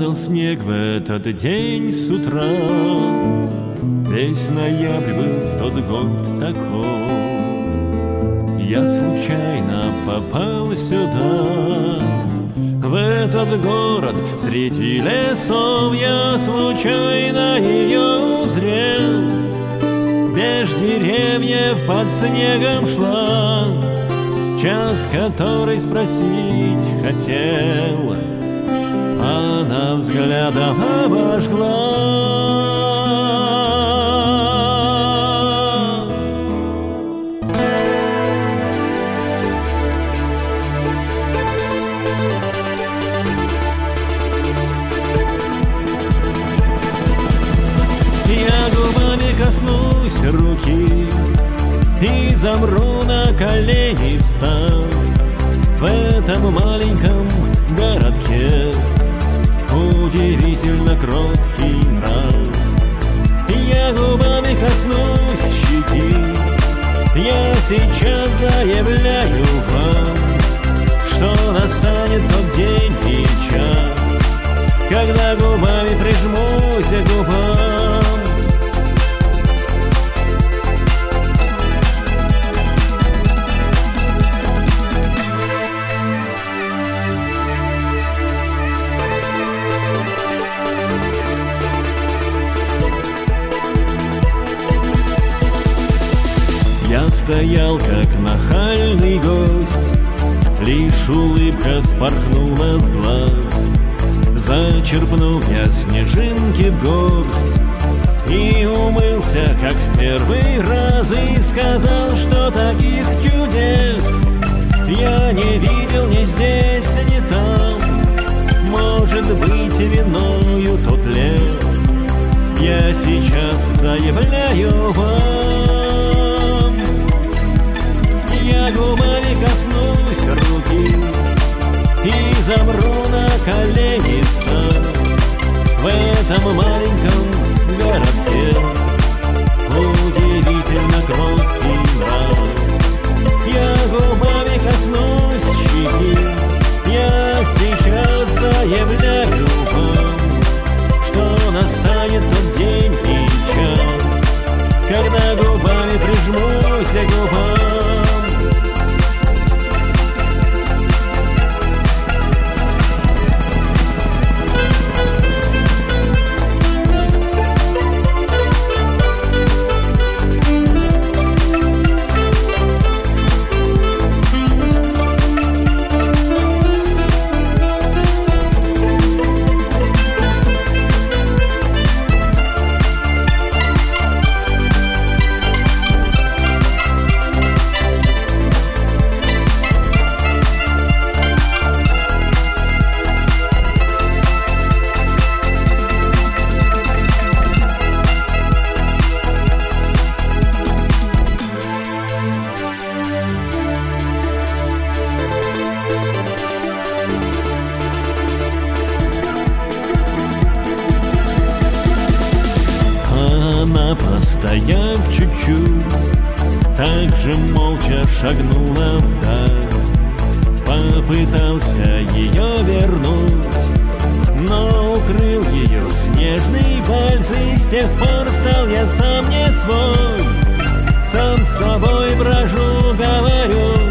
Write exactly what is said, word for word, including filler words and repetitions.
Падал снег в этот день с утра. Весь ноябрь был в тот год такой. Я случайно попал сюда, в этот город среди лесов. Я случайно ее узрел. Меж деревьев под снегом шла, час который спросить хотел, она взглядом обожгла. Я губами коснусь руки и замру на колени, встав в этом маленьком городке. Удивительно кроткий нрав. Я губами коснусь щеки. Я сейчас заявляю вам, что настанет тот день и час, когда губами прижмусь к губам. Я стоял, как нахальный гость, лишь улыбка спорхнула с глаз. Зачерпнул я снежинки в горсть и умылся, как в первый раз, и сказал, что таких чудес я не видел ни здесь, ни там. Может быть, виною тот лес. Я сейчас заявляю вам, я губами коснусь руки и замру на колени, став в этом маленьком городке. Удивительно кроткий нрав. Я губами коснусь щеки. Я сейчас заявляю вам, что настанет тот день и час, когда губами прижмусь к губам. Постояв чуть-чуть, так же молча шагнула вдаль. Попытался ее вернуть, но укрыл ее снежный вальс. И с тех пор стал я сам не свой, сам с собой брожу, говорю: